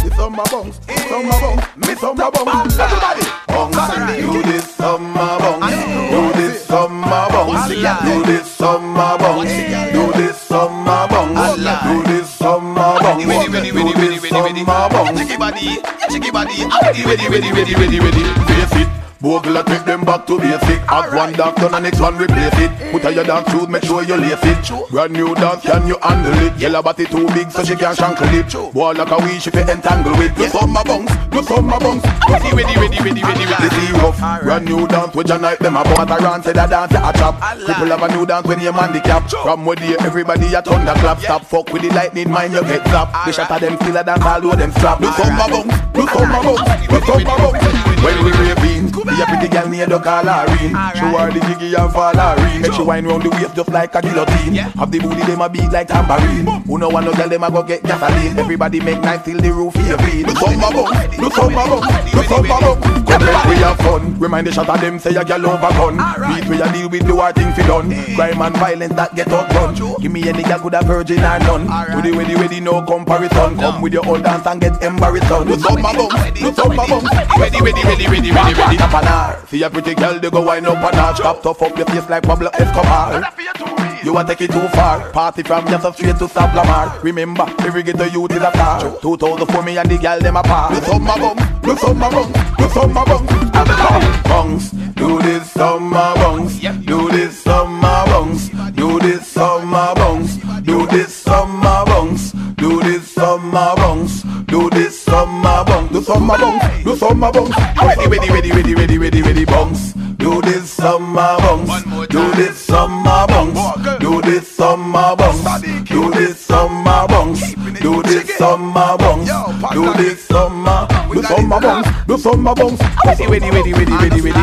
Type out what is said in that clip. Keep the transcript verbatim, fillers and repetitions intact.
the summer bounce, summer bounce, me summer bounce. Everybody, bounce, do this summer bounce, do this summer bounce, do this summer bounce, do this summer bounce, do this summer bounce, do this summer bounce. Chicky body, chicky body, ready, ready, ready, ready, ready, ready. Face it. Bogle take them back to basic. Have one dance done and next one replace it. Put on your dance shoes, make sure you lace it. Brand new dance, can you handle it? Yellow body too big so she can't shankle it. Boy like a wish if you entangle it. Do summer bounce, do summer bounce. Ready, ready, ready, ready, ready, ready. This is rough. Brand new dance with your night them a bump. Around say that dance a chop. People have a new dance when you're handicap. From where they everybody a thunderclap. Stop fuck with the lightning, mind you get zapped. The shot of them still a dance all over them strap. Do summer bounce, do summer bounce, do summer bounce. When we raving, be a pretty girl near the Callarine. Show her the jiggy and fallarine. Make she wine round the waist just like a guillotine. Have the booty them a beat like tambourine. Who no one no girl them a go get gasoline. Everybody make nice till the roof here clean. Do summer bounce, do summer bounce, do summer bounce. Come make we have fun. Remind the shot of them say a girl over gun. Beat we a deal with do our thing fi done. Crime and violence that get outdone. Give me any girl could a virgin or none. To the ready ready no comparison. Come with your old dance and get embarrassed. Do summer bounce, do summer bounce. Ready, ready, ready, ready, ready, ready. See a pretty girl, they go wind up and arch. Stop tough up your face like Pablo Escobar. You want take it too far. Party from Yasser straight to Sablamar. Remember, every ghetto youth is a star. two thousand four me and the girl them apart. Do summer bounce, do summer bounce, do summer bounce. Bounce, do this summer bounce, do this summer bounce, do this summer bounce, do this summer bounce, do this summer bounce, do this summer bounce, do summer bounce, do summer bounce. Ready, ready, ready, ready, ready, ready, ready, bounce. Do this summer bounce, do this summer bounce, do this summer bounce, do this summer bounce, do this summer bounce, do this summer, do summer bounce, do summer bounce. Ready, ready, ready, ready, ready, ready.